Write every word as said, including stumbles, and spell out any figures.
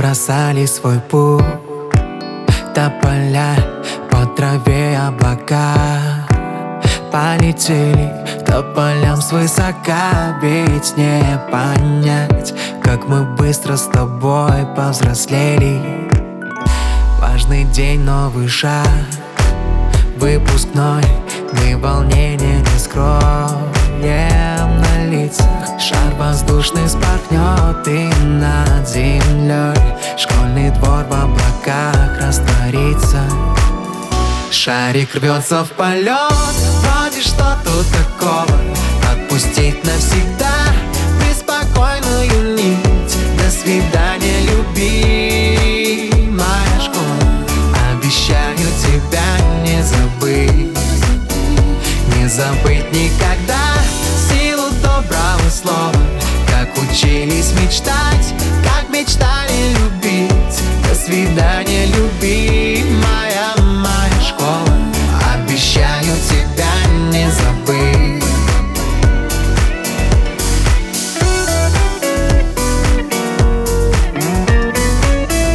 набросали свой путь. Тополя, по траве облака полетели тополям свысока. Ведь не понять, как мы быстро с тобой повзрослели. Важный день, новый шаг, выпускной, мы волнение не скроем на лицах. Шар воздушный спорхнет и над землей школьный двор в облаках растворится. Шарик рвется в полет, вроде что тут такого. Отпустить навсегда беспокойную нить. До свидания, любимая школа. Обещаю тебя не забыть, не забыть никогда силу доброго слова. Как учились мечтать, как мечтали любить. До свидания, любимая